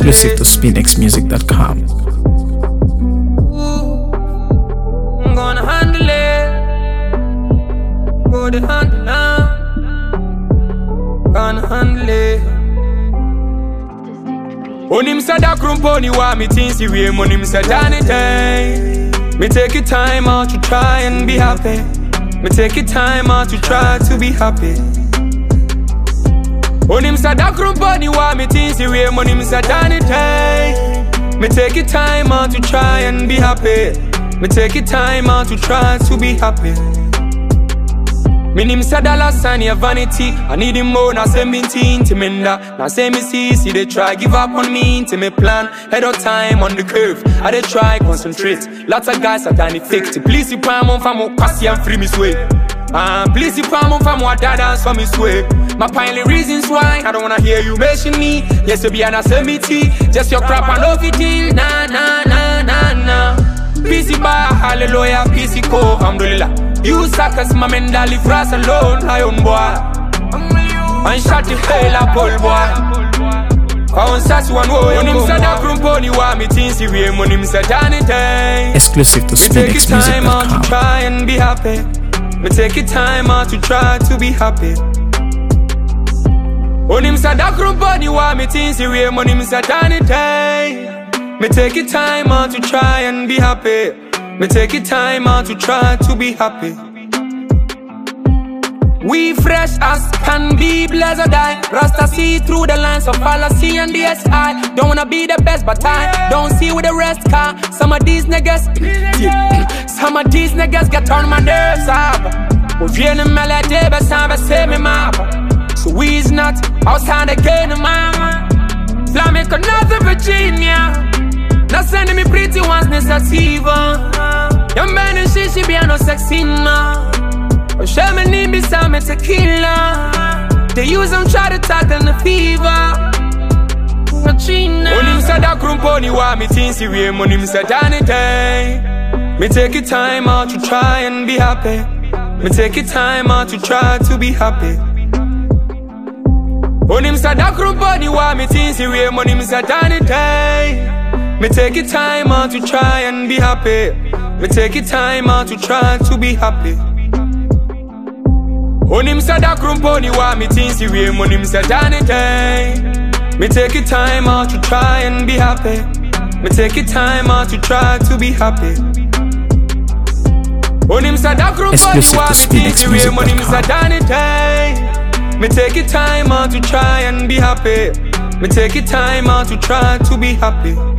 Exclusive to SpinXmusic.com. I'm gonna handle it. Go to handle it. Gonna handle it. Onim sada krumponi wa mi tinsi we monim sadani day. Me take your time out to try and be happy. Me take your time out to try to be happy. Onim sada krumponi wa mi tinsi we monim sadani day. Me take your time out to try and be happy. Me take your time out to try to be happy. Me nim say dollar sign your vanity. I need him more, now 17 to menda. Now say me see they try give up on me. To me plan, head of time on the curve. I they try concentrate. Lots of guys are done effective. Please you palm on famo kasi and free me sway. Please you palm on famo dad dance for me sway. My piling reasons why I don't wanna hear you mention me. Yes, you be an assembly. Just your crap and love it till na na na na na. PC bar, hallelujah, PC co, alhamdulillah. You suckers, my men that live fast alone, lion boy. And shot the hell up, old boy. I want such one way. When him said that krumponi wa me tinsi we when him said anything. Exclusive to SpinXmusic.com. Take your time out to try and be happy. Me take your time out to try to be happy. When him said that krumponi wa me tinsi we when him said anything. Me take your time out to try and be happy. Me take your time out to try to be happy. We fresh as can be, blessed die. Rasta see through the lines of fallacy and DSI. Don't wanna be the best, but I don't see with the rest car. Some of these niggas get on my nerves up. We feel the melody, but some say me map. So we's not outside again, mama. Flamenco, Northern Virginia. Not sending me pretty ones, necessiva. Young man and she be no sexy now. Show me need be some tequila. They use them try to tackle the fever. Onim sada krumponi wa mi tinsi we monim sadani day. Me take your time out to try and be happy. Me take your time out to try to be happy. Onim sada krumponi wa mi tinsi we monim sadani day. Me take your time out to try and be happy. Me take your time out to try to be happy. Onim sada krumponi wa mi tinsi we monim sadani day. Me take your time out to try and be happy. Me take your time out to try to be happy. Onim sada krumponi wa mi tinsi we monim sadani day. Me take your time out to try and be happy. Me take your time out to try to be happy.